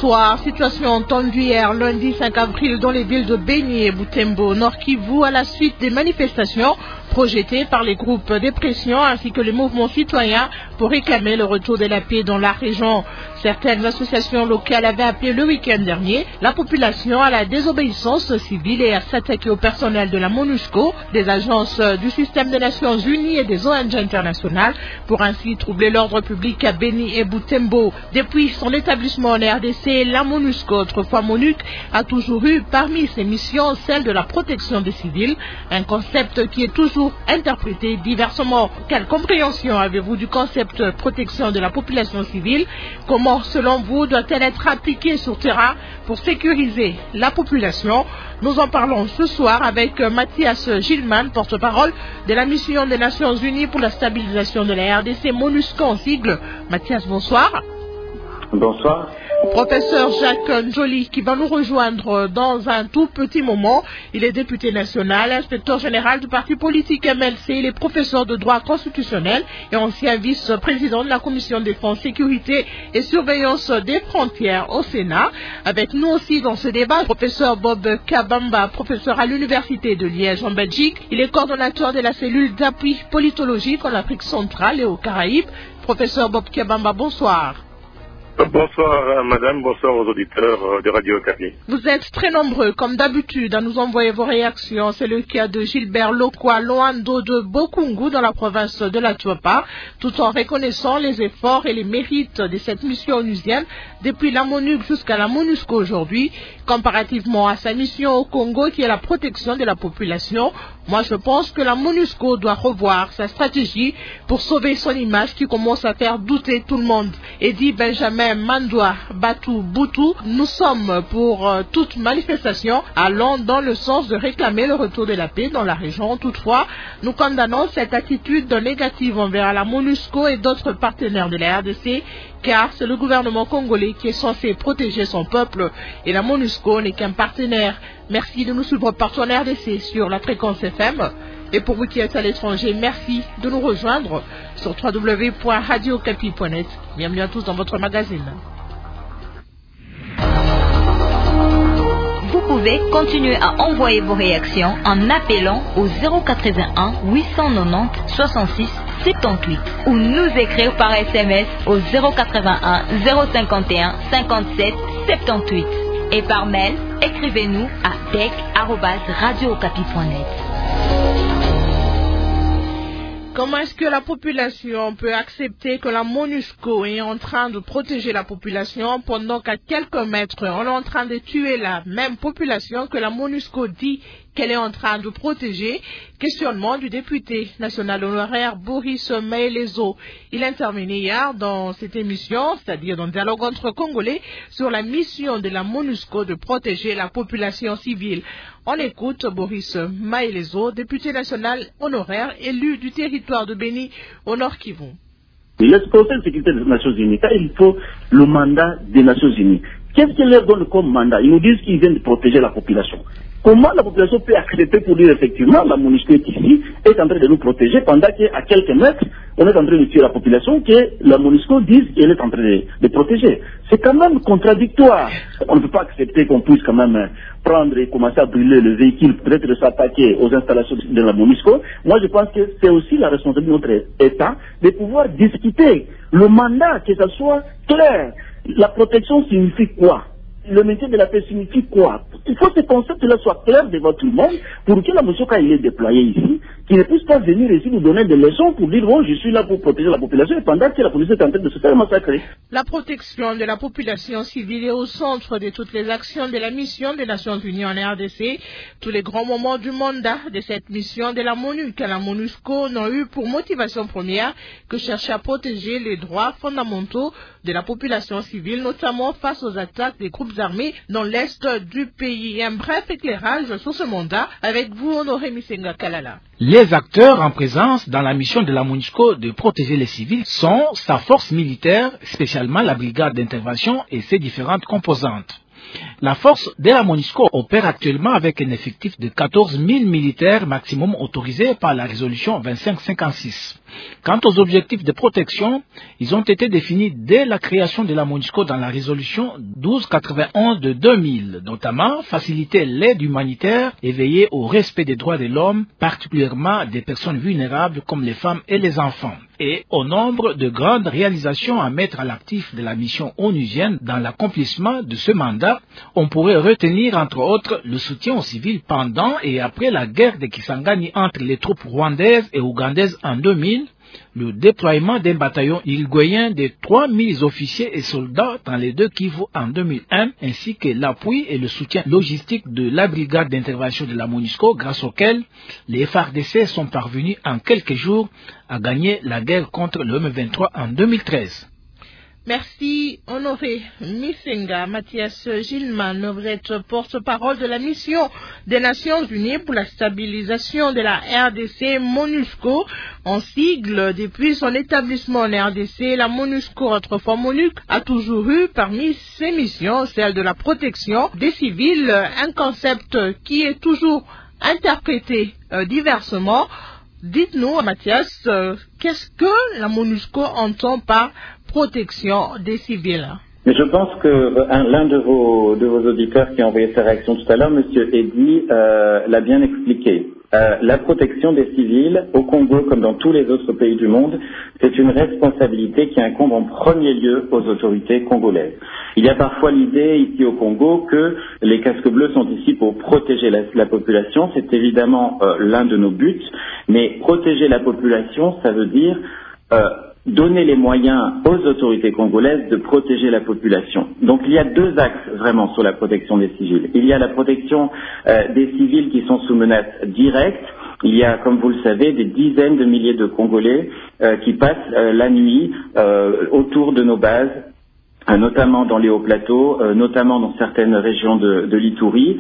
bonsoir. Situation tendue hier lundi 5 avril dans les villes de Beni et Butembo, Nord Kivu, à la suite des manifestations projetées par les groupes de pression ainsi que les mouvements citoyens pour réclamer le retour de la paix dans la région. Certaines associations locales avaient appelé le week-end dernier la population à la désobéissance civile et à s'attaquer au personnel de la MONUSCO, des agences du système des Nations Unies et des ONG internationales pour ainsi troubler l'ordre public à Beni et Butembo. Depuis son établissement en RDC, la MONUSCO, autrefois MONUC, a toujours eu parmi ses missions celle de la protection des civils, un concept qui est toujours interprété diversement. Quelle compréhension avez-vous du concept protection de la population civile? Comment, selon vous, doit-elle être appliquée sur terrain pour sécuriser la population? Nous en parlons ce soir avec Mathias Gilman, porte-parole de la mission des Nations Unies pour la stabilisation de la RDC, MONUSCO en sigle. Mathias, bonsoir. Bonsoir. Professeur Jacques Njoli qui va nous rejoindre dans un tout petit moment. Il est député national, inspecteur général du parti politique MLC, il est professeur de droit constitutionnel et ancien vice-président de la commission défense, sécurité et surveillance des frontières au Sénat. Avec nous aussi dans ce débat, professeur Bob Kabamba, professeur à l'université de Liège en Belgique. Il est coordonnateur de la cellule d'appui politologique en Afrique centrale et aux Caraïbes. Professeur Bob Kabamba, bonsoir. Bonsoir madame, bonsoir aux auditeurs de Radio Okapi. Vous êtes très nombreux, comme d'habitude, à nous envoyer vos réactions. C'est le cas de Gilbert Lokwa Loando de Bokungu dans la province de la Tuapa, tout en reconnaissant les efforts et les mérites de cette mission onusienne depuis la MONUC jusqu'à la MONUSCO aujourd'hui, comparativement à sa mission au Congo qui est la protection de la population. Moi, je pense que la MONUSCO doit revoir sa stratégie pour sauver son image qui commence à faire douter tout le monde. Et dit Benjamin Mandoua Batou Boutou, nous sommes pour toute manifestation allant dans le sens de réclamer le retour de la paix dans la région. Toutefois, nous condamnons cette attitude négative envers la MONUSCO et d'autres partenaires de la RDC, car c'est le gouvernement congolais qui est censé protéger son peuple et la MONUSCO n'est qu'un partenaire. Merci de nous suivre partout en RDC sur la fréquence FM. Et pour vous qui êtes à l'étranger, merci de nous rejoindre sur www.radiocapi.net. Bienvenue à tous dans votre magazine. Vous pouvez continuer à envoyer vos réactions en appelant au 081 890 66 78 ou nous écrire par SMS au 081 051 57 78 et par mail, écrivez-nous à bec@radiookapi.net. Comment est-ce que la population peut accepter que la MONUSCO est en train de protéger la population pendant qu'à quelques mètres, on est en train de tuer la même population que la MONUSCO dit qu'elle est en train de protéger? Questionnement du député national honoraire Boris Maelezo. Il intervenait hier dans cette émission, c'est-à-dire dans le dialogue entre Congolais, sur la mission de la MONUSCO de protéger la population civile. On écoute Boris Maelezo, député national honoraire élu du territoire de Beni au Nord Kivu. Le Conseil de sécurité des Nations Unies, il faut le mandat des Nations Unies. Qu'est-ce qu'ils leur donnent comme mandat? Ils nous disent qu'ils viennent de protéger la population. Comment la population peut accepter pour dire effectivement la MONUSCO est ici, est en train de nous protéger pendant qu'à quelques mètres, on est en train de tuer la population que la MONUSCO dise qu'elle est en train de protéger? C'est quand même contradictoire. On ne peut pas accepter qu'on puisse quand même prendre et commencer à brûler le véhicule, peut-être de s'attaquer aux installations de la MONUSCO. Moi, je pense que c'est aussi la responsabilité de notre État de pouvoir discuter le mandat, que ça soit clair. La protection signifie quoi? Le maintien de la paix signifie quoi? Il faut que ce concept-là soit clair devant tout le monde pour que la MONUSCO, quand il est déployé ici, qu'il ne puisse pas venir ici nous donner des leçons pour dire bon, je suis là pour protéger la population et pendant que la police est en train de se faire massacrer. La protection de la population civile est au centre de toutes les actions de la mission des Nations Unies en RDC. Tous les grands moments du mandat de cette mission de la MONUC à la MONUSCO n'ont eu pour motivation première que chercher à protéger les droits fondamentaux de la population civile, notamment face aux attaques des groupes armés dans l'est du pays. Un bref éclairage sur ce mandat avec vous, Honoré Misenga Kalala. Les acteurs en présence dans la mission de la MONUSCO de protéger les civils sont sa force militaire, spécialement la brigade d'intervention et ses différentes composantes. La force de la MONUSCO opère actuellement avec un effectif de 14 000 militaires maximum autorisés par la résolution 2556. Quant aux objectifs de protection, ils ont été définis dès la création de la MONUSCO dans la résolution 1291 de 2000, notamment faciliter l'aide humanitaire et veiller au respect des droits de l'homme, particulièrement des personnes vulnérables comme les femmes et les enfants. Et au nombre de grandes réalisations à mettre à l'actif de la mission onusienne dans l'accomplissement de ce mandat, on pourrait retenir entre autres le soutien aux civils pendant et après la guerre de Kisangani entre les troupes rwandaises et ougandaises en 2000, le déploiement d'un bataillon uruguayen de 3000 officiers et soldats dans les deux Kivu en 2001, ainsi que l'appui et le soutien logistique de la brigade d'intervention de la MONUSCO, grâce auquel les FARDC sont parvenus en quelques jours à gagner la guerre contre le M23 en 2013. Merci, Honoré Misenga. Mathias Gilman, vous êtes porte-parole de la mission des Nations Unies pour la stabilisation de la RDC MONUSCO. En sigle, depuis son établissement en RDC, la MONUSCO, autrefois MONUC, a toujours eu parmi ses missions celle de la protection des civils, un concept qui est toujours interprété diversement. Dites-nous, Mathias, qu'est-ce que la MONUSCO entend par protection des civils? Mais je pense que l'un de vos auditeurs qui a envoyé sa réaction tout à l'heure, M. Eddy, l'a bien expliqué. La protection des civils au Congo, comme dans tous les autres pays du monde, c'est une responsabilité qui incombe en premier lieu aux autorités congolaises. Il y a parfois l'idée ici au Congo que les casques bleus sont ici pour protéger la population. C'est évidemment l'un de nos buts, mais protéger la population, ça veut dire donner les moyens aux autorités congolaises de protéger la population. Donc il y a deux axes vraiment sur la protection des civils. Il y a la protection des civils qui sont sous menace directe. Il y a, comme vous le savez, des dizaines de milliers de Congolais qui passent la nuit autour de nos bases, notamment dans les hauts plateaux, notamment dans certaines régions de l'Ituri,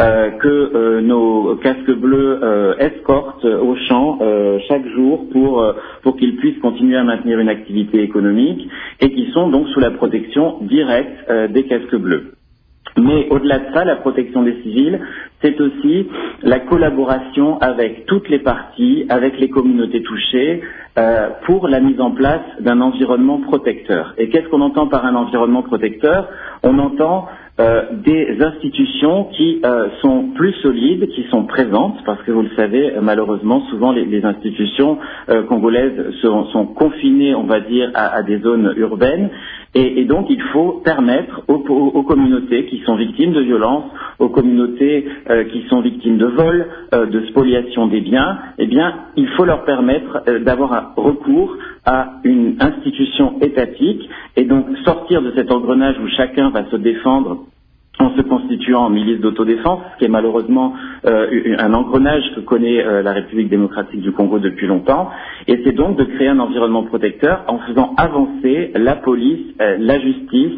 que nos casques bleus escortent au champ chaque jour pour qu'ils puissent continuer à maintenir une activité économique et qui sont donc sous la protection directe des casques bleus. Mais au-delà de ça, la protection des civils, c'est aussi la collaboration avec toutes les parties, avec les communautés touchées, pour la mise en place d'un environnement protecteur. Et qu'est-ce qu'on entend par un environnement protecteur? On entend des institutions qui sont plus solides, qui sont présentes, parce que vous le savez, malheureusement, souvent les institutions congolaises sont confinées, on va dire, à des zones urbaines. Et donc, il faut permettre aux communautés qui sont victimes de violences, aux communautés qui sont victimes de vols, de spoliation des biens, eh bien, il faut leur permettre d'avoir un recours à une institution étatique et donc sortir de cet engrenage où chacun va se défendre en se constituant en milice d'autodéfense, ce qui est malheureusement un engrenage que connaît la République démocratique du Congo depuis longtemps, et c'est donc de créer un environnement protecteur en faisant avancer la police, la justice,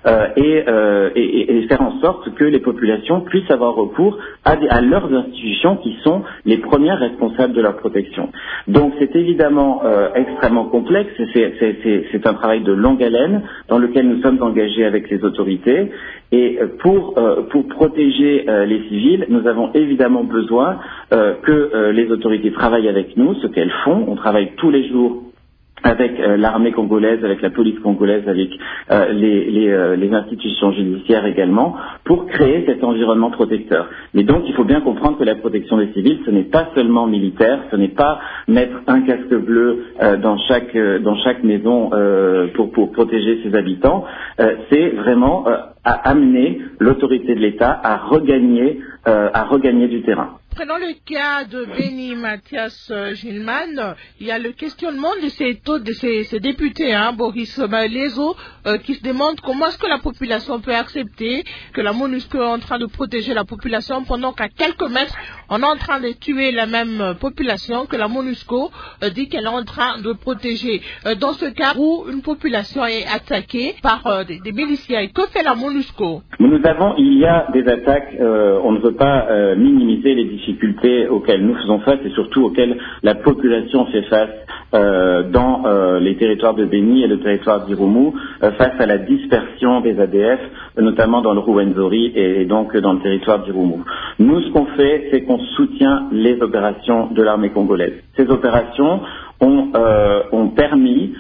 et faire en sorte que les populations puissent avoir recours à leurs institutions qui sont les premières responsables de leur protection. Donc c'est évidemment extrêmement complexe, c'est un travail de longue haleine dans lequel nous sommes engagés avec les autorités, et pour protéger les civils, nous avons évidemment besoin que les autorités travaillent avec nous, ce qu'elles font. On travaille tous les jours avec l'armée congolaise, avec la police congolaise, avec les institutions judiciaires également, pour créer cet environnement protecteur. Mais donc, il faut bien comprendre que la protection des civils, ce n'est pas seulement militaire, ce n'est pas mettre un casque bleu dans chaque maison pour protéger ses habitants, c'est vraiment à amener l'autorité de l'État à regagner du terrain. Prenons le cas de Beni Mathias Gilman. Il y a le questionnement de ces députés, Boris Lezo, qui se demandent comment est-ce que la population peut accepter que la MONUSCO est en train de protéger la population pendant qu'à quelques mètres, on est en train de tuer la même population que la MONUSCO dit qu'elle est en train de protéger. Dans ce cas où une population est attaquée par des miliciens, que fait la MONUSCO? Il y a des attaques, on ne veut pas minimiser les difficultés difficultés auxquelles nous faisons face et surtout auxquelles la population fait face dans les territoires de Béni et le territoire d'Irumu, face à la dispersion des ADF, notamment dans le Rwenzori et donc dans le territoire d'Irumu. Nous, ce qu'on fait, c'est qu'on soutient les opérations de l'armée congolaise. Ces opérations ont permis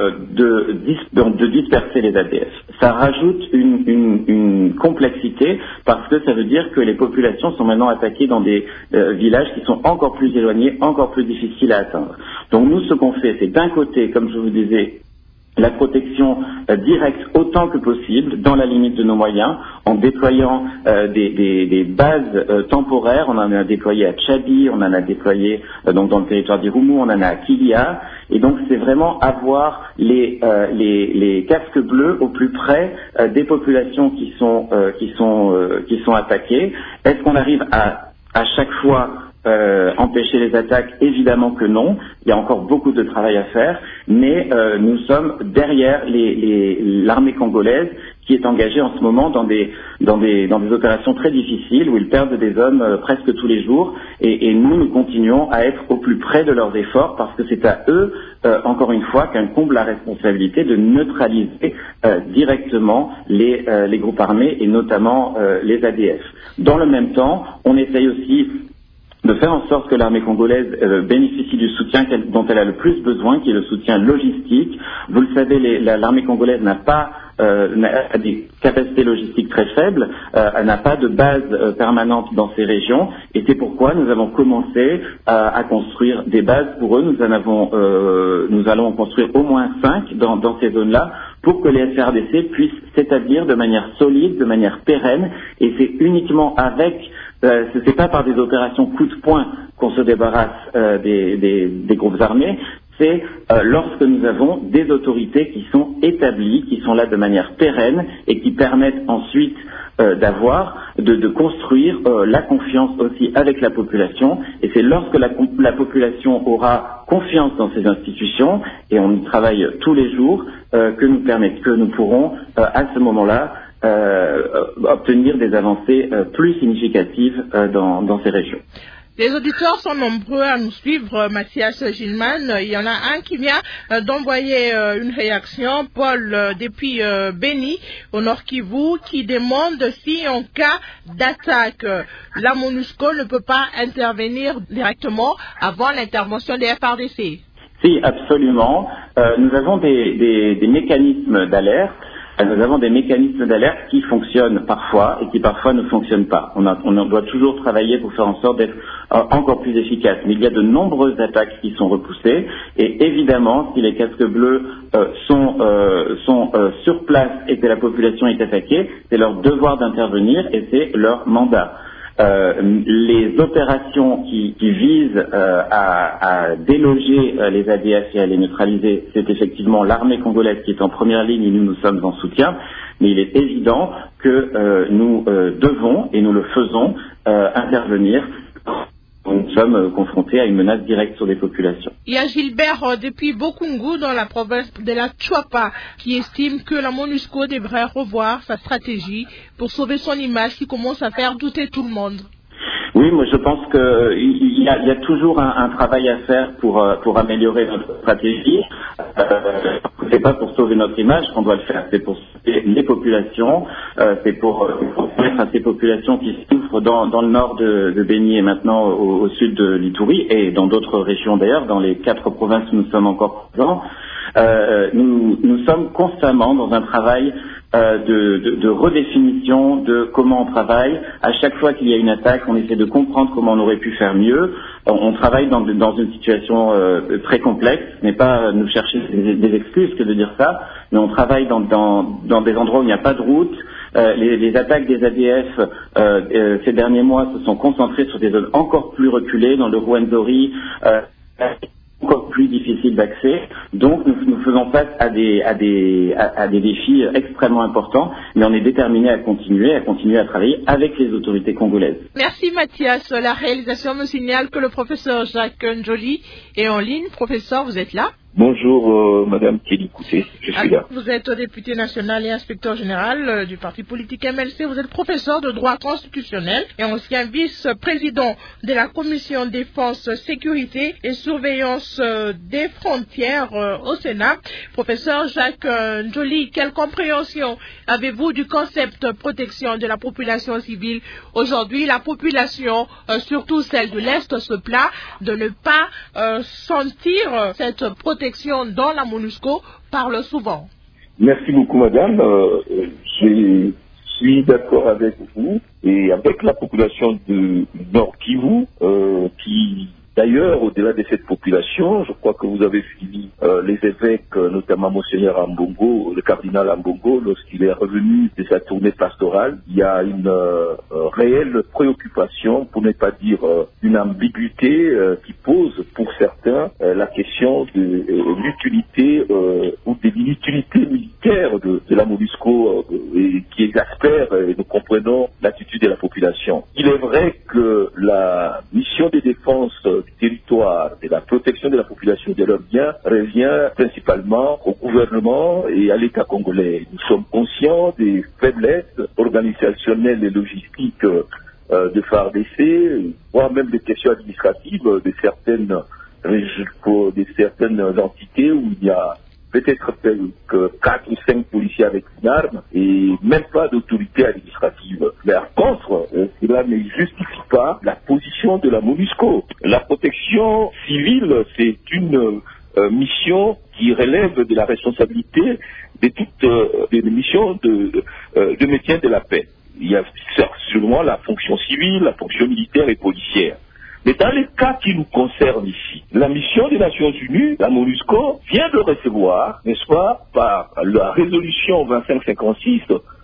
de disperser les ADF. Ça rajoute une complexité parce que ça veut dire que les populations sont maintenant attaquées dans des villages qui sont encore plus éloignés, encore plus difficiles à atteindre. Donc nous, ce qu'on fait, c'est d'un côté, comme je vous disais, la protection directe autant que possible, dans la limite de nos moyens, en déployant des bases temporaires. On en a déployé à Tchabi, on en a déployé donc dans le territoire d'Irumu, on en a à Kilia. Et donc c'est vraiment avoir les casques bleus au plus près des populations qui sont attaquées. Est-ce qu'on arrive à chaque fois empêcher les attaques? Évidemment que non. Il y a encore beaucoup de travail à faire, mais nous sommes derrière l'armée congolaise qui est engagée en ce moment dans des opérations très difficiles où ils perdent des hommes presque tous les jours et nous continuons à être au plus près de leurs efforts parce que c'est à eux, encore une fois, qu'incombe la responsabilité de neutraliser directement les groupes armés et notamment les ADF. Dans le même temps, on essaye aussi de faire en sorte que l'armée congolaise bénéficie du soutien dont elle a le plus besoin, qui est le soutien logistique. Vous le savez, l'armée congolaise a des capacités logistiques très faibles, elle n'a pas de base permanente dans ces régions, et c'est pourquoi nous avons commencé à construire des bases pour eux. Nous allons en construire au moins 5 dans ces zones-là, pour que les FARDC puissent s'établir de manière solide, de manière pérenne, et c'est uniquement c'est pas par des opérations coup de poing qu'on se débarrasse des groupes armés, c'est lorsque nous avons des autorités qui sont établies, qui sont là de manière pérenne et qui permettent ensuite de construire la confiance aussi avec la population. Et c'est lorsque la population aura confiance dans ces institutions, et on y travaille tous les jours, que nous pourrons à ce moment-là obtenir des avancées plus significatives dans ces régions. Les auditeurs sont nombreux à nous suivre, Mathias Gilman. Il y en a un qui vient d'envoyer une réaction, Paul, depuis Béni, au Nord Kivu, qui demande si en cas d'attaque, la MONUSCO ne peut pas intervenir directement avant l'intervention des FARDC. Si, absolument. Nous avons des mécanismes d'alerte. Nous avons des mécanismes d'alerte qui fonctionnent parfois et qui parfois ne fonctionnent pas. On doit toujours travailler pour faire en sorte d'être encore plus efficace. Mais il y a de nombreuses attaques qui sont repoussées et évidemment, si les casques bleus sont sur place et que la population est attaquée, c'est leur devoir d'intervenir et c'est leur mandat. Les opérations qui visent à déloger les ADF et à les neutraliser, c'est effectivement l'armée congolaise qui est en première ligne et nous sommes en soutien, mais il est évident que nous devons, et nous le faisons, intervenir. Nous sommes confrontés à une menace directe sur les populations. Il y a Gilbert depuis Bokungu dans la province de la Tchouapa qui estime que la MONUSCO devrait revoir sa stratégie pour sauver son image qui commence à faire douter tout le monde. Oui, moi je pense qu'il y a toujours un travail à faire pour améliorer notre stratégie. C'est pas pour sauver notre image qu'on doit le faire, c'est pour sauver les populations, c'est pour permettre à ces populations qui souffrent dans le nord de Béni et maintenant au sud de l'Ituri et dans d'autres régions d'ailleurs, dans les 4 provinces où nous sommes encore présents. Nous sommes constamment dans un travail de redéfinition de comment on travaille. À chaque fois qu'il y a une attaque, on essaie de comprendre comment on aurait pu faire mieux. On travaille dans une situation très complexe, ce n'est pas nous chercher des excuses que de dire ça, mais on travaille dans des endroits où il n'y a pas de route. Les attaques des ADF ces derniers mois se sont concentrées sur des zones encore plus reculées, dans le Rwenzori, encore plus difficile d'accès. Donc nous faisons face à des défis extrêmement importants, mais on est déterminé à continuer à travailler avec les autorités congolaises. Merci Mathias. La réalisation me signale que le professeur Jacques Njoli est en ligne. Professeur, vous êtes là? Bonjour, Madame Kelly Kouté, je suis là. Vous êtes député national et inspecteur général du parti politique MLC. Vous êtes professeur de droit constitutionnel et ancien vice-président de la commission défense, sécurité et surveillance des frontières au Sénat. Professeur Jacques Njoli, quelle compréhension avez-vous du concept protection de la population civile? Aujourd'hui, la population, surtout celle de l'Est, se plaint de ne pas sentir cette protection dans la MONUSCO parle souvent. Merci beaucoup, madame. Je suis d'accord avec vous et avec la population de Nord Kivu qui, d'ailleurs, au-delà de cette population, je crois que vous avez suivi les évêques, notamment Monseigneur Ambongo, le cardinal Ambongo, lorsqu'il est revenu de sa tournée pastorale. Il y a une réelle préoccupation, pour ne pas dire une ambiguïté qui pose pour certains la question de l'utilité ou de l'inutilité militaire de la MONUSCO et qui exaspère, et nous comprenons l'attitude de la population. Il est vrai que la mission de défense du territoire et la protection de la population et de leurs biens revient principalement au gouvernement et à l'État congolais. Nous sommes conscients des faiblesses organisationnelles et logistiques de FARDC, voire même des questions administratives de certaines entités où il y a peut-être que 4 ou 5 policiers avec une arme et même pas d'autorité administrative. Mais par contre, cela ne justifie pas la position de la MONUSCO. La protection civile, c'est une mission qui relève de la responsabilité de toutes les missions de maintien de la paix. Il y a sûrement la fonction civile, la fonction militaire et policière. Mais dans les cas qui nous concernent ici, la mission des Nations Unies, la MONUSCO, vient de recevoir, n'est-ce pas, par la résolution 2556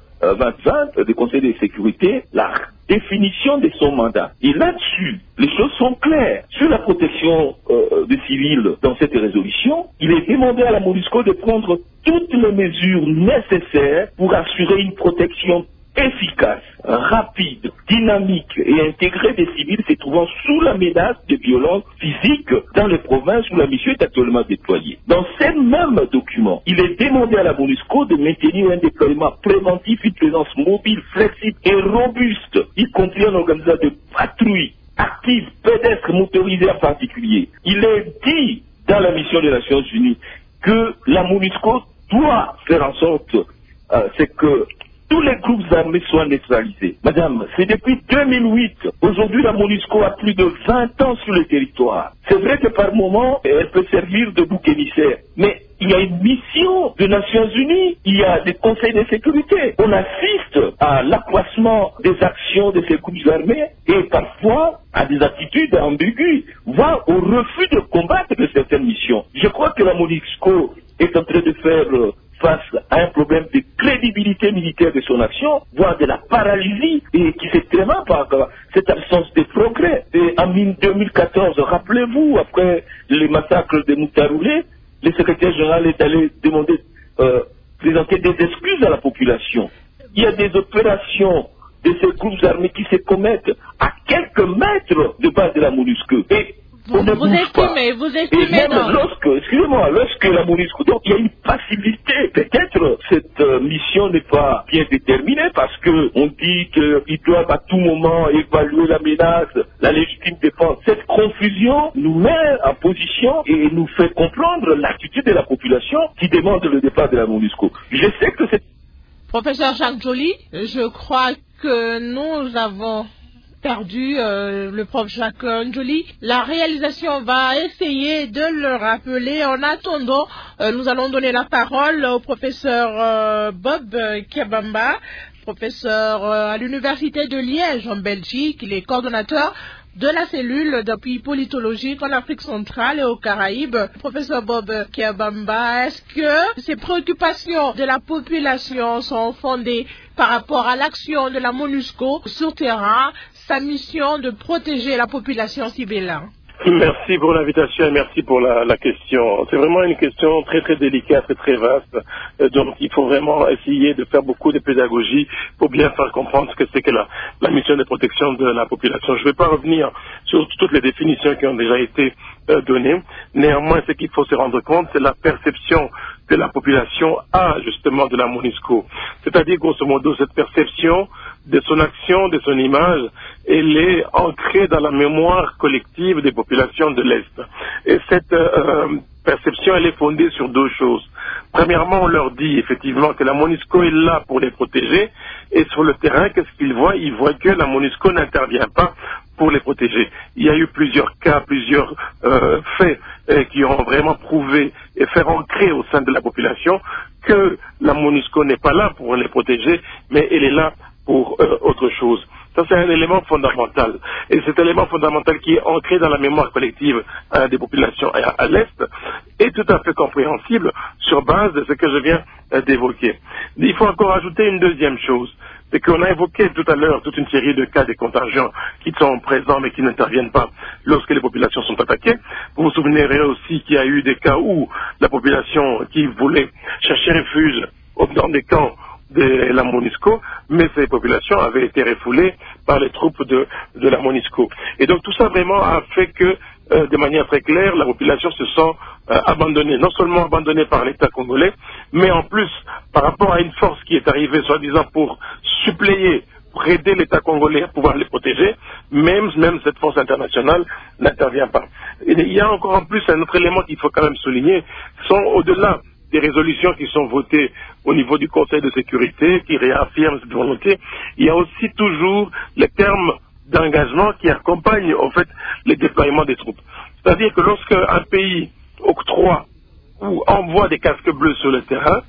2020 du Conseil de sécurité, la définition de son mandat. Et là-dessus, les choses sont claires. Sur la protection des civils dans cette résolution, il est demandé à la MONUSCO de prendre toutes les mesures nécessaires pour assurer une protection efficace, rapide, dynamique et intégrée des civils se trouvant sous la menace de violences physiques dans les provinces où la mission est actuellement déployée. Dans ces mêmes documents, il est demandé à la MONUSCO de maintenir un déploiement préventif, une présence mobile, flexible et robuste, y compris en organisant de patrouilles actives, pédestres, motorisées en particulier. Il est dit dans la mission des Nations Unies que la MONUSCO doit faire en sorte c'est que tous les groupes armés soient neutralisés. Madame, c'est depuis 2008. Aujourd'hui, la MONUSCO a plus de 20 ans sur le territoire. C'est vrai que par moment, elle peut servir de bouc émissaire. Mais il y a une mission des Nations Unies, il y a des conseils de sécurité. On assiste à l'accroissement des actions de ces groupes armés et parfois à des attitudes ambiguës, voire au refus de combattre de certaines missions. Je crois que la MONUSCO est en train de faire face à un problème de crédibilité militaire de son action, voire de la paralysie, et qui s'exprima par cette absence de progrès. Et en 2014, rappelez-vous, après les massacres de Moutaroulé, le secrétaire général est allé demander, présenter des excuses à la population. Il y a des opérations de ces groupes armés qui se commettent à quelques mètres de base de la MONUSCO. Et vous estimez même lorsque la MONUSCO, donc il y a une passivité, peut-être cette mission n'est pas bien déterminée parce que on dit qu'ils doivent à tout moment évaluer la menace, la légitime défense. Cette confusion nous met en position et nous fait comprendre l'attitude de la population qui demande le départ de la MONUSCO. Je sais que c'est... Professeur Jacques Njoli, je crois que nous avons perdu le prof Jacques Njoli. La réalisation va essayer de le rappeler. En attendant, nous allons donner la parole au professeur Bob Kiabamba, professeur à l'Université de Liège en Belgique. Il est coordonnateur de la cellule d'appui politologique en Afrique centrale et aux Caraïbes. Professeur Bob Kiabamba, est-ce que ces préoccupations de la population sont fondées par rapport à l'action de la MONUSCO sur terrain, sa mission de protéger la population civile? Merci pour l'invitation et merci pour la question. C'est vraiment une question très très délicate et très vaste. Donc il faut vraiment essayer de faire beaucoup de pédagogie pour bien faire comprendre ce que c'est que la mission de protection de la population. Je ne vais pas revenir sur toutes les définitions qui ont déjà été données. Néanmoins, ce qu'il faut se rendre compte, c'est la perception que la population a justement de la MONUSCO. C'est-à-dire, grosso modo, cette perception de son action, de son image, elle est ancrée dans la mémoire collective des populations de l'Est. Et cette perception, elle est fondée sur deux choses. Premièrement, on leur dit effectivement que la MONUSCO est là pour les protéger, et sur le terrain, qu'est-ce qu'ils voient? Ils voient que la MONUSCO n'intervient pas pour les protéger. Il y a eu plusieurs cas, plusieurs faits qui ont vraiment prouvé et fait ancrer au sein de la population que la MONUSCO n'est pas là pour les protéger, mais elle est là pour autre chose. Ça, c'est un élément fondamental. Et cet élément fondamental qui est ancré dans la mémoire collective des populations à l'Est est tout à fait compréhensible sur base de ce que je viens d'évoquer. Il faut encore ajouter une deuxième chose. C'est qu'on a évoqué tout à l'heure toute une série de cas des contingents qui sont présents mais qui n'interviennent pas lorsque les populations sont attaquées. Vous vous souvenez aussi qu'il y a eu des cas où la population qui voulait chercher refuge dans des camps de la MONUSCO, mais ces populations avaient été refoulées par les troupes de la MONUSCO. Et donc tout ça vraiment a fait que, de manière très claire, la population se sent abandonnée, non seulement abandonnée par l'État congolais, mais en plus par rapport à une force qui est arrivée, soi-disant pour suppléer, pour aider l'État congolais à pouvoir les protéger, même cette force internationale n'intervient pas. Et il y a encore en plus un autre élément qu'il faut quand même souligner, sont au-delà des résolutions qui sont votées au niveau du Conseil de sécurité, qui réaffirment cette volonté, il y a aussi toujours les termes d'engagement qui accompagnent en fait les déploiements des troupes. C'est-à-dire que lorsque un pays octroie ou envoie des casques bleus sur le terrain,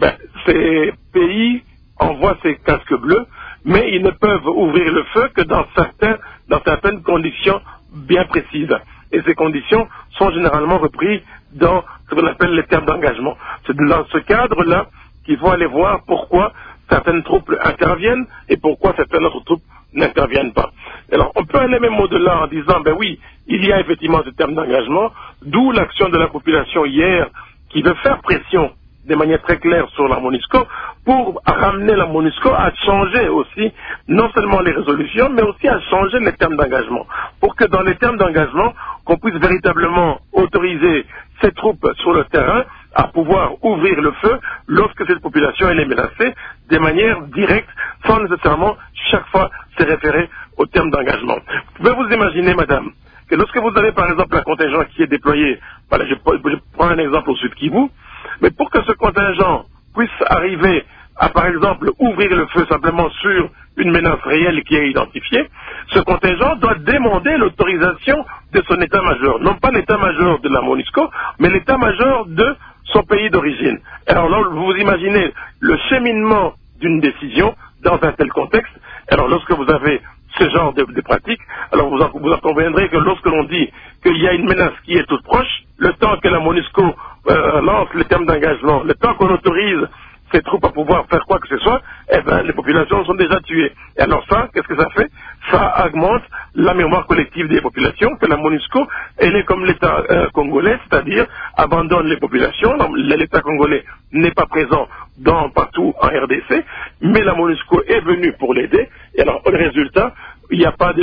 ces pays envoient ces casques bleus, mais ils ne peuvent ouvrir le feu que dans certaines conditions bien précises. Et ces conditions sont généralement reprises dans ce qu'on appelle les termes d'engagement. C'est dans ce cadre-là qu'il faut aller voir pourquoi certaines troupes interviennent et pourquoi certaines autres troupes n'interviennent pas. Alors, on peut aller même au-delà en disant, oui, il y a effectivement ce terme d'engagement, d'où l'action de la population hier qui veut faire pression de manière très claire sur la MONUSCO pour ramener la MONUSCO à changer aussi non seulement les résolutions mais aussi à changer les termes d'engagement pour que dans les termes d'engagement qu'on puisse véritablement autoriser ces troupes sur le terrain à pouvoir ouvrir le feu lorsque cette population elle est menacée de manière directe sans nécessairement chaque fois se référer aux termes d'engagement. Vous pouvez vous imaginer, madame, que lorsque vous avez par exemple un contingent qui est déployé, voilà, je prends un exemple au Sud Kivu, mais pour que ce contingent puisse arriver à, par exemple, ouvrir le feu simplement sur une menace réelle qui est identifiée, ce contingent doit demander l'autorisation de son état-major. Non pas l'état-major de la MONUSCO, mais l'état-major de son pays d'origine. Alors là, vous imaginez le cheminement d'une décision dans un tel contexte. Alors lorsque vous avez ce genre de pratique, alors vous en conviendrez que lorsque l'on dit qu'il y a une menace qui est toute proche, le temps que la MONUSCO lance les termes d'engagement, le temps qu'on autorise ces troupes à pouvoir faire quoi que ce soit, les populations sont déjà tuées. Et alors ça, qu'est-ce que ça fait? Ça augmente la mémoire collective des populations, que la MONUSCO, elle est comme l'État congolais, c'est-à-dire abandonne les populations. L'État congolais n'est pas présent partout en RDC, mais la MONUSCO est venue pour l'aider. Et alors, le résultat, il n'y a pas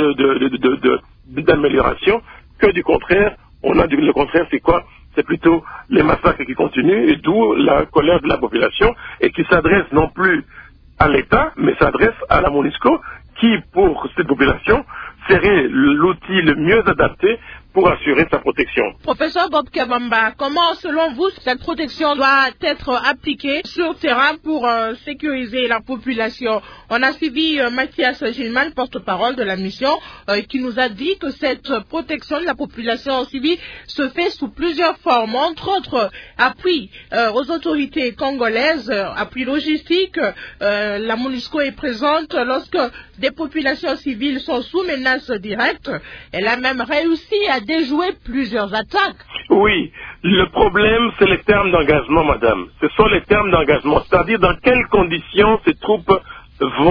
d'amélioration, que du contraire. Le contraire, c'est quoi? C'est plutôt les massacres qui continuent, et d'où la colère de la population, et qui s'adresse non plus à l'État, mais s'adresse à la MONUSCO, qui, pour cette population, serait l'outil le mieux adapté pour assurer sa protection. Professeur Bob Kabamba, comment, selon vous, cette protection doit être appliquée sur terrain pour sécuriser la population? On a suivi Mathias Gilman, porte-parole de la mission, qui nous a dit que cette protection de la population civile se fait sous plusieurs formes, entre autres appui aux autorités congolaises, appui logistique. La MONUSCO est présente lorsque des populations civiles sont sous menace directe. Elle a même réussi à déjouer plusieurs attaques. Oui, le problème, c'est les termes d'engagement, madame. Ce sont les termes d'engagement, c'est-à-dire dans quelles conditions ces troupes vont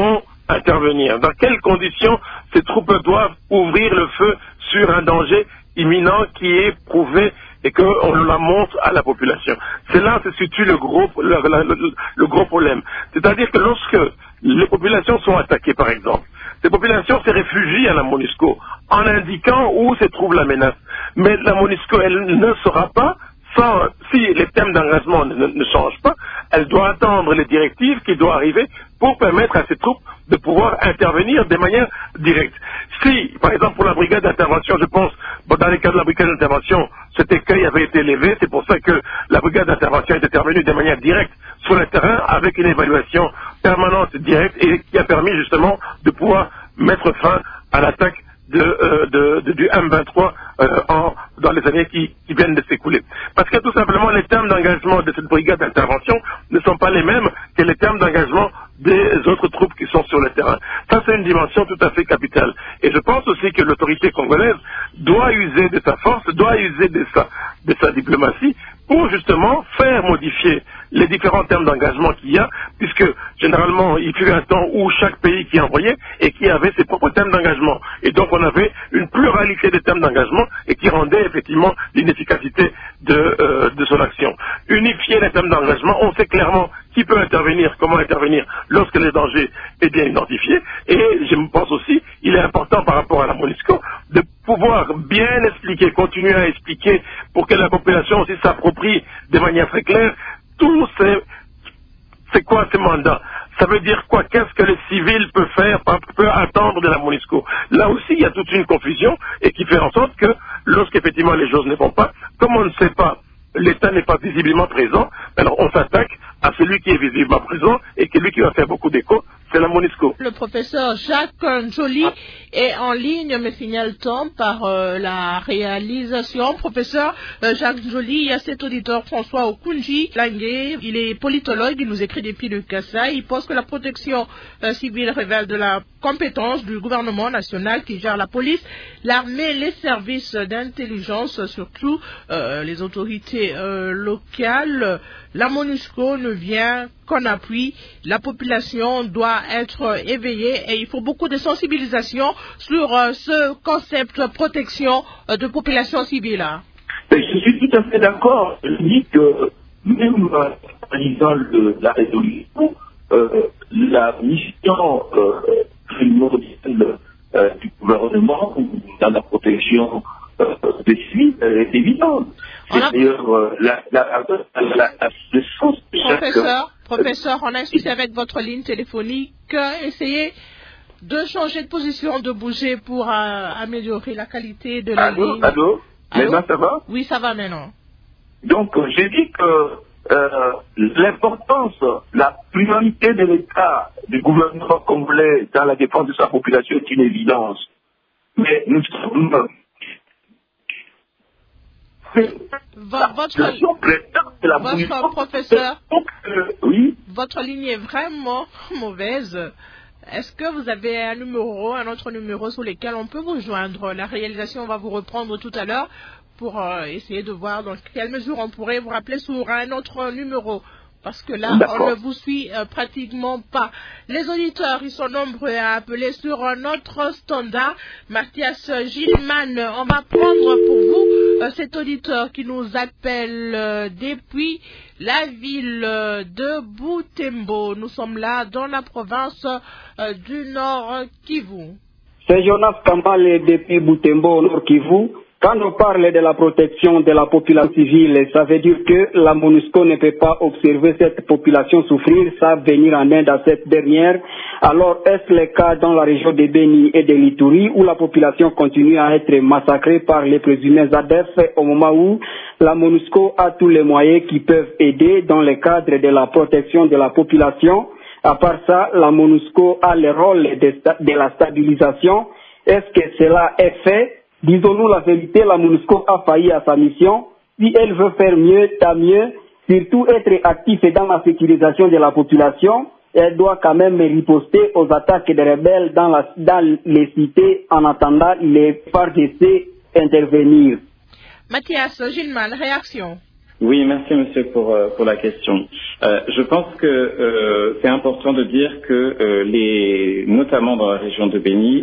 intervenir? Dans quelles conditions ces troupes doivent ouvrir le feu sur un danger imminent qui est prouvé et qu'on la montre à la population? C'est là que se situe le gros problème. C'est-à-dire que lorsque les populations sont attaquées, par exemple, ces populations se réfugient à la MONUSCO en indiquant où se trouve la menace. Mais la MONUSCO, elle ne saura pas, si les thèmes d'engagement ne changent pas, elle doit attendre les directives qui doivent arriver pour permettre à ces troupes de pouvoir intervenir de manière directe. Si, par exemple, pour la brigade d'intervention, je pense, dans les cas de la brigade d'intervention, cet écueil avait été levé, c'est pour ça que la brigade d'intervention est intervenue de manière directe sur le terrain avec une évaluation permanente directe et qui a permis justement de pouvoir mettre fin à l'attaque du M23 dans les années qui viennent de s'écouler. Parce que tout simplement, les termes d'engagement de cette brigade d'intervention ne sont pas les mêmes que les termes d'engagement des autres troupes qui sont sur le terrain. Ça, c'est une dimension tout à fait capitale. Et je pense aussi que l'autorité congolaise doit user de sa force, doit user de sa diplomatie pour justement faire modifier les différents termes d'engagement qu'il y a, puisque généralement il fut un temps où chaque pays qui envoyait et qui avait ses propres termes d'engagement. Et donc on avait une pluralité de termes d'engagement et qui rendait effectivement l'inefficacité de son action. Unifier les termes d'engagement, on sait clairement qui peut intervenir, comment intervenir lorsque le danger est bien identifié. Et je pense aussi, il est important par rapport à la MONUSCO de pouvoir bien expliquer, continuer à expliquer pour que la population aussi s'approprie de manière très claire c'est quoi ce mandat? Ça veut dire quoi? Qu'est-ce que les civils peuvent attendre de la MONUSCO? Là aussi, il y a toute une confusion et qui fait en sorte que lorsqu'effectivement les choses ne vont pas, comme on ne sait pas, l'État n'est pas visiblement présent, alors on s'attaque à celui qui est visiblement présent et celui qui va faire beaucoup d'écho, c'est la MONUSCO. Le professeur Jacques Joly est en ligne, me signale-t-on, par la réalisation. Professeur Jacques Joly, il y a cet auditeur François Okunji Langué, il est politologue, il nous écrit depuis le Kassai, il pense que la protection civile révèle de la compétence du gouvernement national qui gère la police, l'armée, les services d'intelligence, surtout les autorités locales. La MONUSCO ne vient qu'en appui. La population doit être éveillée et il faut beaucoup de sensibilisation sur ce concept de protection de population civile. Je suis tout à fait d'accord. Je dis que même en lisant la résolution, la mission primordiale du gouvernement dans la protection des civils est évidente. C'est d'ailleurs le sens de Professeur, on a insisté avec votre ligne téléphonique. Essayez de changer de position, de bouger pour améliorer la qualité de la ligne. Allô? Maintenant, ça va? Oui, ça va maintenant. Donc, j'ai dit que l'importance, la priorité de l'État, du gouvernement congolais dans la défense de sa population est une évidence. Mais nous sommes... Professeur, oui? Votre ligne est vraiment mauvaise. Est-ce que vous avez un autre numéro sur lequel on peut vous joindre? La réalisation va vous reprendre tout à l'heure pour essayer de voir dans quelle mesure on pourrait vous rappeler sur un autre numéro. Parce que là, on ne vous suit pratiquement pas. Les auditeurs, ils sont nombreux à appeler sur notre standard. Mathias Gilman, on va prendre pour vous cet auditeur qui nous appelle depuis la ville de Butembo. Nous sommes là dans la province du Nord Kivu. C'est Jonas Kambale depuis Butembo, Nord Kivu. Quand on parle de la protection de la population civile, ça veut dire que la MONUSCO ne peut pas observer cette population souffrir, ça venir en aide à cette dernière. Alors, est-ce le cas dans la région de Beni et de l'Ituri où la population continue à être massacrée par les présumés ADF au moment où la MONUSCO a tous les moyens qui peuvent aider dans le cadre de la protection de la population? À part ça, la MONUSCO a le rôle de la stabilisation. Est-ce que cela est fait? Disons-nous la vérité, la MONUSCO a failli à sa mission. Si elle veut faire mieux, tant mieux. Surtout être active dans la sécurisation de la population, elle doit quand même riposter aux attaques des rebelles dans les cités en attendant les FARDC intervenir. Mathias Gilman, réaction. Oui, merci monsieur pour la question. Je pense que c'est important de dire que notamment dans la région de Béni,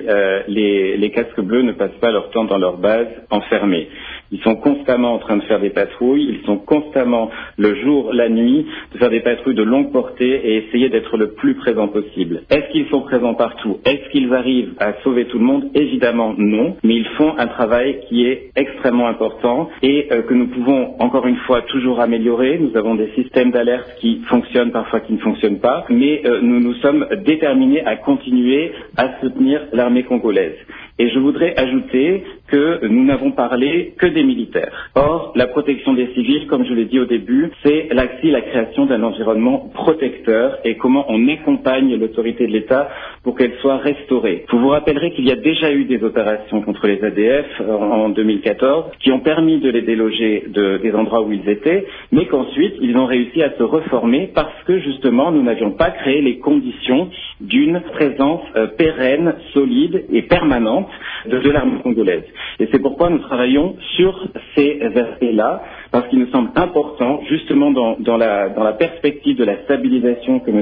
les casques bleus ne passent pas leur temps dans leur base enfermés. Ils sont constamment en train de faire des patrouilles, ils sont constamment, le jour, la nuit, de faire des patrouilles de longue portée et essayer d'être le plus présent possible. Est-ce qu'ils sont présents partout? Est-ce qu'ils arrivent à sauver tout le monde? Évidemment non, mais ils font un travail qui est extrêmement important et que nous pouvons, encore une fois, toujours améliorer. Nous avons des systèmes d'alerte qui fonctionnent, parfois qui ne fonctionnent pas, mais nous sommes déterminés à continuer à soutenir l'armée congolaise. Et je voudrais ajouter que nous n'avons parlé que des militaires. Or, la protection des civils, comme je l'ai dit au début, c'est la création d'un environnement protecteur et comment on accompagne l'autorité de l'État pour qu'elle soit restaurée. Vous vous rappellerez qu'il y a déjà eu des opérations contre les ADF en 2014 qui ont permis de les déloger des endroits où ils étaient, mais qu'ensuite ils ont réussi à se reformer parce que justement nous n'avions pas créé les conditions d'une présence pérenne, solide et permanente de l'armée congolaise. Et c'est pourquoi nous travaillons sur ces aspects-là, parce qu'il nous semble important, justement dans la perspective de la stabilisation que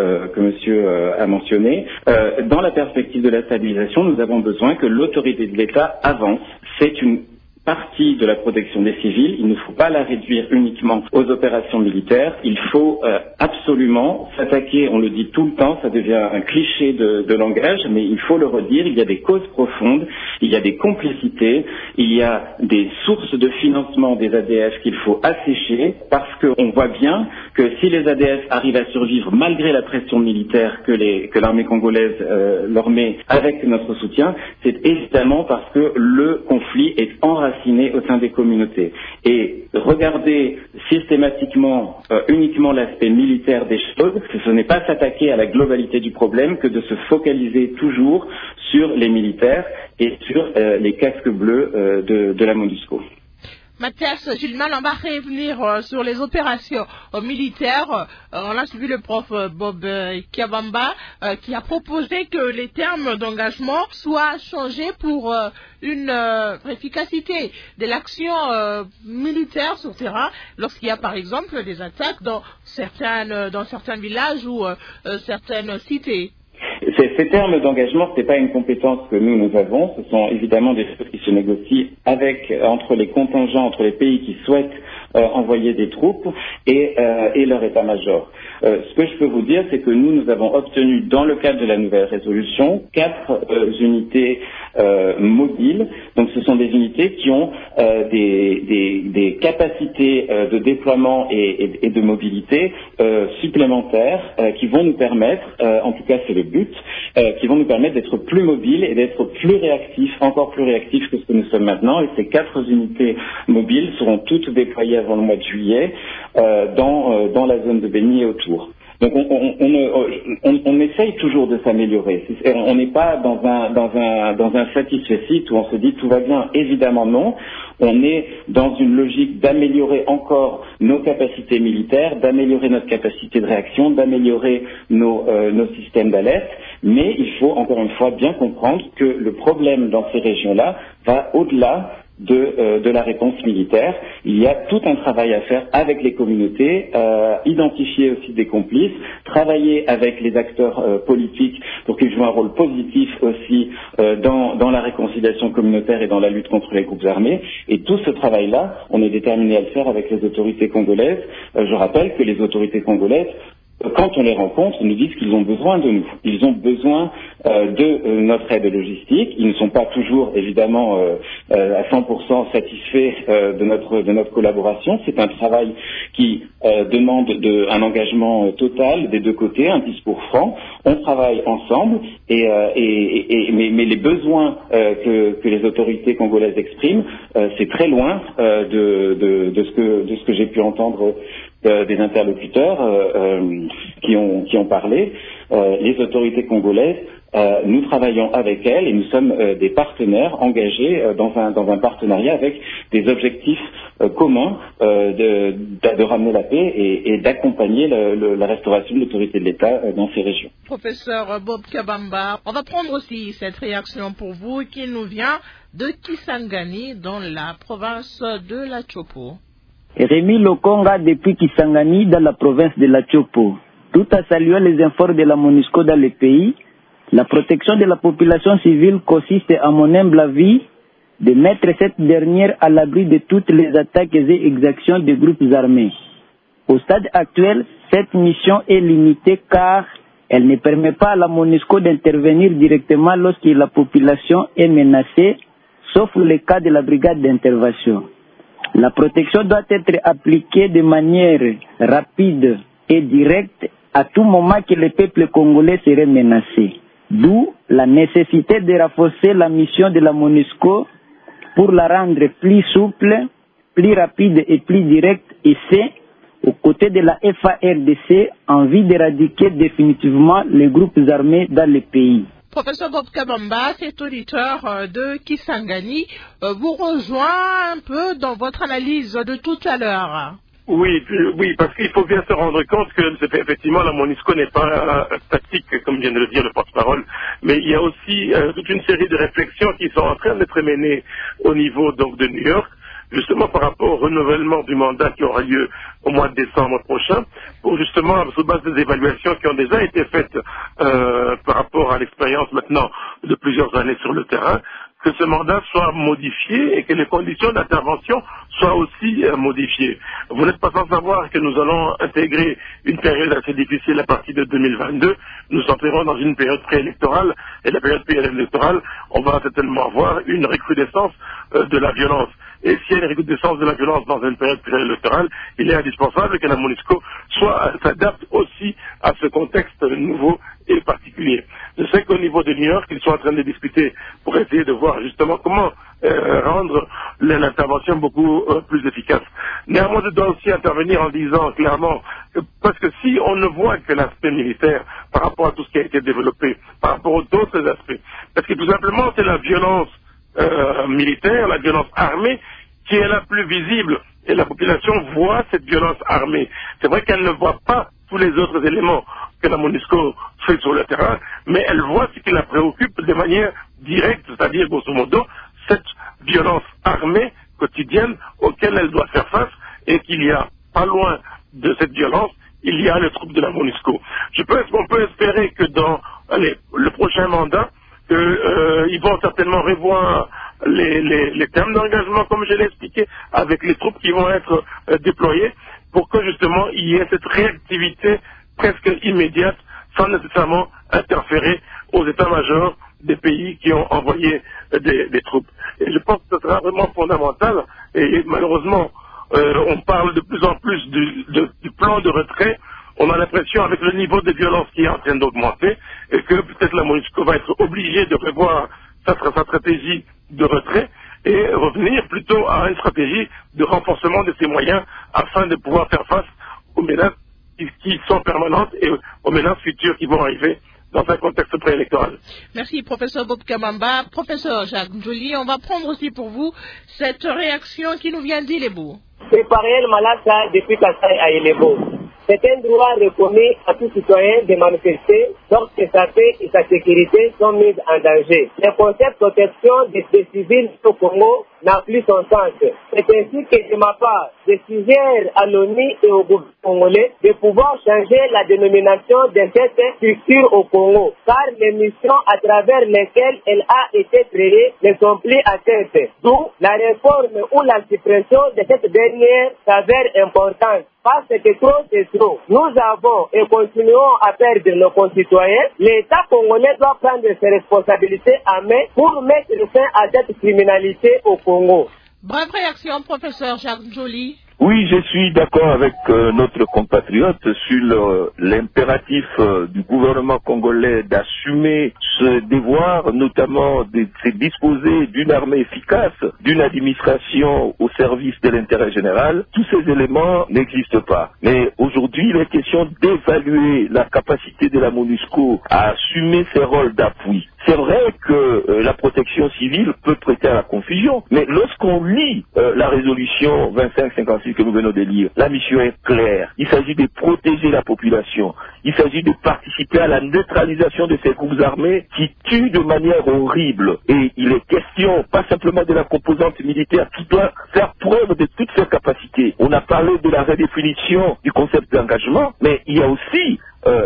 monsieur a mentionné, dans la perspective de la stabilisation, nous avons besoin que l'autorité de l'État avance. C'est une partie de la protection des civils. Il ne faut pas la réduire uniquement aux opérations militaires. Il faut absolument s'attaquer, on le dit tout le temps, ça devient un cliché de langage, mais il faut le redire, il y a des causes profondes, il y a des complicités, il y a des sources de financement des ADF qu'il faut assécher, parce qu'on voit bien que si les ADF arrivent à survivre malgré la pression militaire que l'armée congolaise leur met avec notre soutien, c'est évidemment parce que le conflit est enraciné au sein des communautés. Et regarder systématiquement uniquement l'aspect militaire des choses, ce n'est pas s'attaquer à la globalité du problème que de se focaliser toujours sur les militaires et sur les casques bleus de la MONUSCO. Mathias Gilman, on va revenir sur les opérations militaires. On a suivi le prof Bob Kiabamba qui a proposé que les termes d'engagement soient changés pour une efficacité de l'action militaire sur terrain lorsqu'il y a par exemple des attaques dans certains villages ou certaines cités. Ces termes d'engagement, ce n'est pas une compétence que nous avons, ce sont évidemment des choses qui se négocient entre les contingents, entre les pays qui souhaitent envoyer des troupes et leur état-major. Ce que je peux vous dire, c'est que nous avons obtenu, dans le cadre de la nouvelle résolution, 4 unités mobiles. Donc ce sont des unités qui ont des capacités de déploiement et de mobilité supplémentaires qui vont nous permettre, en tout cas c'est le but, qui vont nous permettre d'être plus mobiles et d'être plus réactifs, encore plus réactifs que ce que nous sommes maintenant. Et ces 4 unités mobiles seront toutes déployées avant le mois de juillet dans la zone de Béni et autour. Donc on essaye toujours de s'améliorer. On n'est pas dans un satisfait où on se dit tout va bien. Évidemment non. On est dans une logique d'améliorer encore nos capacités militaires, d'améliorer notre capacité de réaction, d'améliorer nos systèmes d'alerte. Mais il faut encore une fois bien comprendre que le problème dans ces régions-là va au-delà de la réponse militaire. Il y a tout un travail à faire avec les communautés, identifier aussi des complices, travailler avec les acteurs politiques pour qu'ils jouent un rôle positif aussi dans la réconciliation communautaire et dans la lutte contre les groupes armés. Et tout ce travail-là, on est déterminé à le faire avec les autorités congolaises. Je rappelle que les autorités congolaises, quand on les rencontre, ils nous disent qu'ils ont besoin de nous. Ils ont besoin de notre aide logistique. Ils ne sont pas toujours, évidemment, à 100% satisfaits de notre collaboration. C'est un travail qui demande un engagement total des deux côtés, un discours franc. On travaille ensemble, mais les besoins que les autorités congolaises expriment, c'est très loin de ce que j'ai pu entendre des interlocuteurs qui ont parlé. Les autorités congolaises, nous travaillons avec elles et nous sommes des partenaires engagés dans un partenariat avec des objectifs communs de ramener la paix et d'accompagner la restauration de l'autorité de l'État dans ces régions. Professeur Bob Kiabamba, on va prendre aussi cette réaction pour vous qui nous vient de Kisangani dans la province de la Chopo. Rémi Lokonga depuis Kisangani dans la province de la Tchopo. Tout à saluer les efforts de la MONUSCO dans le pays, la protection de la population civile consiste à mon humble avis de mettre cette dernière à l'abri de toutes les attaques et exactions des groupes armés. Au stade actuel, cette mission est limitée car elle ne permet pas à la MONUSCO d'intervenir directement lorsque la population est menacée, sauf le cas de la brigade d'intervention. La protection doit être appliquée de manière rapide et directe à tout moment que le peuple congolais serait menacé. D'où la nécessité de renforcer la mission de la MONUSCO pour la rendre plus souple, plus rapide et plus directe, et c'est aux côtés de la FARDC en vue d'éradiquer définitivement les groupes armés dans le pays. Professeur Bob Kabamba, cet auditeur de Kisangani, vous rejoint un peu dans votre analyse de tout à l'heure. Oui, parce qu'il faut bien se rendre compte que effectivement la MONUSCO n'est pas statique, comme vient de le dire le porte-parole, mais il y a aussi toute une série de réflexions qui sont en train d'être menées au niveau donc de New York, justement par rapport au renouvellement du mandat qui aura lieu au mois de décembre prochain, pour justement, sur base des évaluations qui ont déjà été faites par rapport à l'expérience maintenant de plusieurs années sur le terrain, que ce mandat soit modifié et que les conditions d'intervention soient aussi modifiées. Vous n'êtes pas sans savoir que nous allons intégrer une période assez difficile à partir de 2022. Nous entrerons dans une période préélectorale, et la période préélectorale, on va certainement avoir une recrudescence de la violence. Et s'il y a une recrudescence de la violence dans une période préélectorale, il est indispensable que la MONUSCO s'adapte aussi à ce contexte nouveau et particulier. Je sais qu'au niveau de New York, ils sont en train de discuter pour essayer de voir justement comment rendre l'intervention beaucoup plus efficace. Néanmoins, je dois aussi intervenir en disant clairement que, parce que si on ne voit que l'aspect militaire par rapport à tout ce qui a été développé, par rapport aux autres aspects, parce que tout simplement c'est la violence militaire, la violence armée qui est la plus visible, et la population voit cette violence armée. C'est vrai qu'elle ne voit pas tous les autres éléments que la MONUSCO fait sur le terrain, mais elle voit ce qui la préoccupe de manière directe, c'est-à-dire grosso modo cette violence armée quotidienne auquel elle doit faire face, et qu'il y a pas loin de cette violence, il y a les troupes de la MONUSCO. On peut espérer que dans le prochain mandat, ils vont certainement revoir les termes d'engagement, comme je l'ai expliqué, avec les troupes qui vont être déployées, pour que justement il y ait cette réactivité presque immédiate, sans nécessairement interférer aux états-majors des pays qui ont envoyé des troupes. Et je pense que ce sera vraiment fondamental, et malheureusement, on parle de plus en plus du plan de retrait. On a l'impression, avec le niveau de violence qui est en train d'augmenter, et que peut-être la MONUSCO va être obligée de revoir sa stratégie de retrait et revenir plutôt à une stratégie de renforcement de ses moyens afin de pouvoir faire face aux menaces qui sont permanentes et aux menaces futures qui vont arriver dans un contexte préélectoral. Merci, professeur Bob Kabamba. Professeur Jacques Njoli, on va prendre aussi pour vous cette réaction qui nous vient d'Ilebo. C'est Pariel Malassa depuis Kassai à Ilebo. C'est un droit reconnu à tout citoyen de manifester lorsque sa paix et sa sécurité sont mises en danger. Le concept de protection des civils au Congo n'a plus son sens. C'est ainsi que de ma part, je suggère à l'ONU et au gouvernement congolais de pouvoir changer la dénomination de cette structure au Congo, car les missions à travers lesquelles elle a été créée ne sont plus atteintes. D'où la réforme ou la suppression de cette dernière s'avère importante. Parce que trop c'est trop. Nous avons et continuons à perdre nos concitoyens. L'État congolais doit prendre ses responsabilités à main pour mettre fin à cette criminalité au Congo. Bref réaction, professeur Jacques Njoli. Oui, je suis d'accord avec notre compatriote sur l'impératif du gouvernement congolais d'assumer ce devoir, notamment de se disposer d'une armée efficace, d'une administration au service de l'intérêt général. Tous ces éléments n'existent pas. Mais aujourd'hui, il est question d'évaluer la capacité de la MONUSCO à assumer ses rôles d'appui. C'est vrai que la protection civile peut prêter à la confusion, mais lorsqu'on lit la résolution 2556 l'article que nous venons de lire. La mission est claire. Il s'agit de protéger la population. Il s'agit de participer à la neutralisation de ces groupes armés qui tuent de manière horrible. Et il est question, pas simplement de la composante militaire, qui doit faire preuve de toutes ses capacités. On a parlé de la redéfinition du concept d'engagement, mais il y a aussi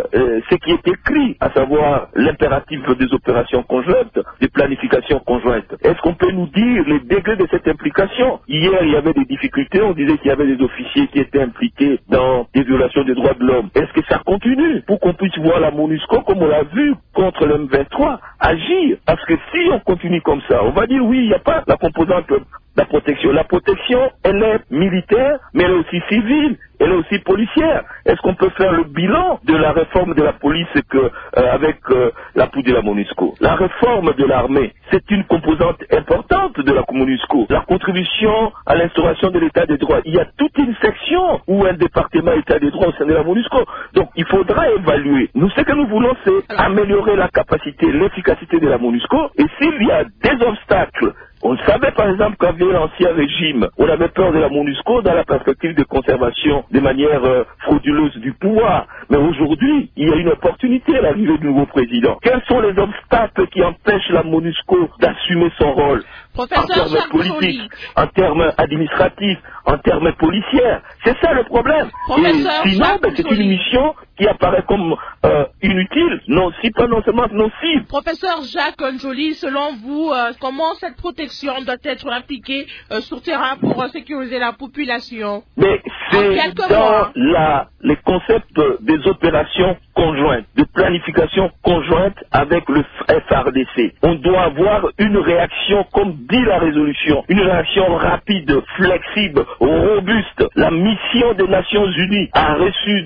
ce qui est écrit, à savoir l'impératif des opérations conjointes, des planifications conjointes. Est-ce qu'on peut nous dire les degrés de cette implication? Hier, il y avait des difficultés, on disait qu'il y avait des officiers qui étaient impliqués dans des violations des droits de l'homme. Est-ce que ça continue pour qu'on puisse voir la MONUSCO, comme on l'a vu contre le M23, agir? Parce que si on continue comme ça, on va dire oui, il n'y a pas la composante la protection. La protection, elle est militaire, mais elle est aussi civile, elle est aussi policière. Est-ce qu'on peut faire le bilan de la réforme de la police avec l'appui de la MONUSCO? La réforme de l'armée, c'est une composante importante de la MONUSCO. La contribution à l'instauration de l'état des droits. Il y a toute une section ou un département état des droits au sein de la MONUSCO. Donc il faudra évaluer. Nous, ce que nous voulons, c'est améliorer la capacité, l'efficacité de la MONUSCO. Et s'il y a des obstacles, on savait par exemple qu'avec l'ancien régime, on avait peur de la MONUSCO dans la perspective de conservation de manière frauduleuse du pouvoir. Mais aujourd'hui, il y a une opportunité à l'arrivée du nouveau président. Quels sont les obstacles qui empêchent la MONUSCO d'assumer son rôle en termes politiques, en termes administratifs, en termes policiers? C'est ça le problème. Et sinon, c'est une mission qui apparaît comme inutile, non seulement nocive. Professeur Jacques Njoli, selon vous, comment cette protection doit être appliquée sur terrain pour sécuriser la population? Mais c'est dans les concepts des opérations conjointes, de planification conjointe avec le FARDC. On doit avoir une réaction, comme dit la résolution, une réaction rapide, flexible, robuste. La mission des Nations Unies a reçu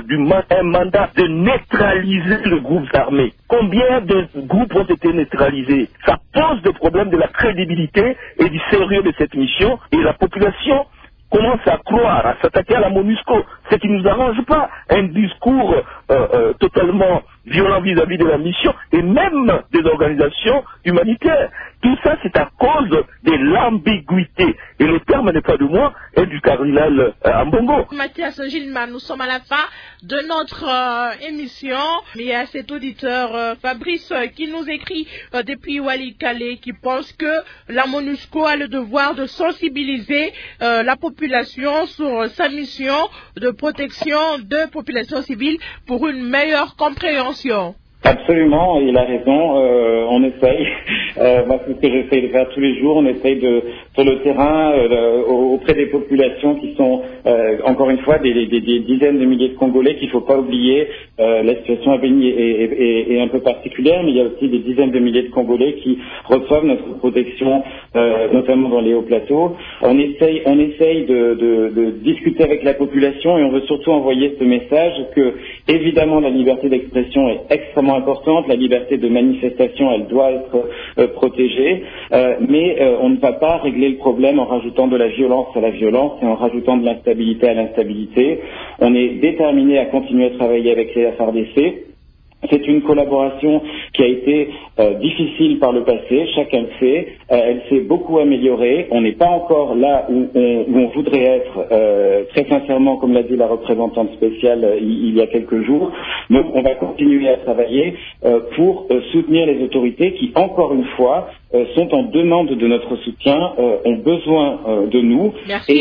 un mandat de neutraliser le groupe armé. Combien de groupes ont été neutralisés? Ça pose des problèmes de la crédibilité et du sérieux de cette mission, et la population commence à croire, à s'attaquer à la MONUSCO, ce qui ne nous arrange pas. Un discours totalement violent vis-à-vis de la mission et même des organisations humanitaires. Tout ça, c'est à cause de l'ambiguïté. Et le terme n'est pas de moi, et du cardinal Ambongo. Mathias Gilman, nous sommes à la fin de notre émission. Il y a cet auditeur Fabrice qui nous écrit depuis Walikale, qui pense que la MONUSCO a le devoir de sensibiliser la population sur sa mission de protection de populations civiles pour une meilleure compréhension. Absolument, il a raison, on essaye, moi c'est ce que j'essaye de faire tous les jours, on essaye sur le terrain, auprès des populations qui sont, encore une fois, des dizaines de milliers de Congolais qu'il ne faut pas oublier. La situation à Béni est un peu particulière, mais il y a aussi des dizaines de milliers de Congolais qui reçoivent notre protection, notamment dans les hauts plateaux. On essaye de discuter avec la population, et on veut surtout envoyer ce message que, évidemment, la liberté d'expression est extrêmement importante, la liberté de manifestation, elle doit être protégée, mais on ne va pas régler le problème en rajoutant de la violence à la violence et en rajoutant de l'instabilité à l'instabilité. On est déterminé à continuer à travailler avec les FARDC. C'est une collaboration qui a été difficile par le passé, chacun le sait. Elle s'est beaucoup améliorée. On n'est pas encore là où on voudrait être, très sincèrement, comme l'a dit la représentante spéciale il y a quelques jours. Donc on va continuer à travailler pour soutenir les autorités qui, encore une fois, sont en demande de notre soutien, ont besoin de nous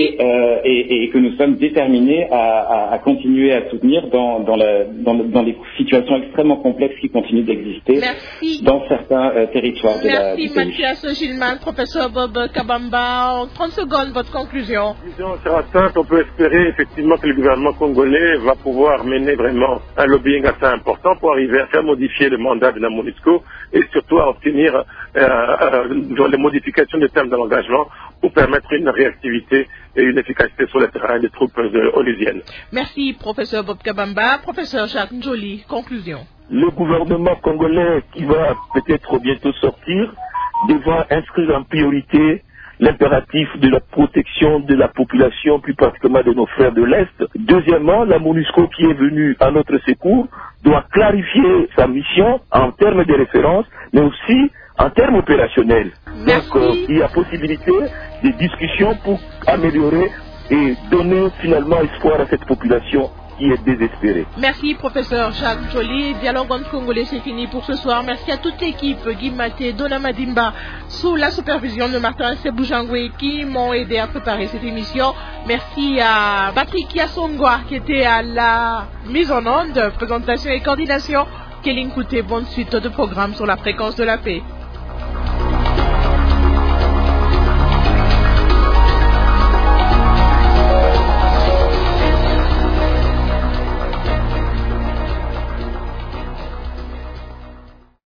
et que nous sommes déterminés à continuer à soutenir dans les situations extrêmement complexes qui continuent d'exister dans certains territoires de la du pays. Merci Mathias Gilman, professeur Bob Kabamba. En 30 secondes, votre conclusion. Disons, sera simple, on peut espérer effectivement que le gouvernement congolais va pouvoir mener vraiment un lobbying assez important pour arriver à faire modifier le mandat de la MONUSCO et surtout à obtenir les modifications des termes de l'engagement pour permettre une réactivité et une efficacité sur le terrain des troupes onusiennes. Merci, professeur Bob Kabamba. Professeur Jacques Njoli, conclusion. Le gouvernement congolais qui va peut-être bientôt sortir devra inscrire en priorité l'impératif de la protection de la population, plus particulièrement de nos frères de l'Est. Deuxièmement, la MONUSCO qui est venue à notre secours doit clarifier sa mission en termes de référence, mais aussi en termes opérationnels. Donc, il y a possibilité de discussions pour améliorer et donner finalement espoir à cette population qui est désespérée. Merci professeur Jacques Joly. Dialogue entre Congolais, c'est fini pour ce soir. Merci à toute l'équipe, Guy Maté, Dona Madimba, sous la supervision de Martin Seboujangwe qui m'ont aidé à préparer cette émission. Merci à Patrick Yassongwa qui était à la mise en onde, présentation et coordination. Kéline Kouté, bonne suite de programme sur la fréquence de la paix.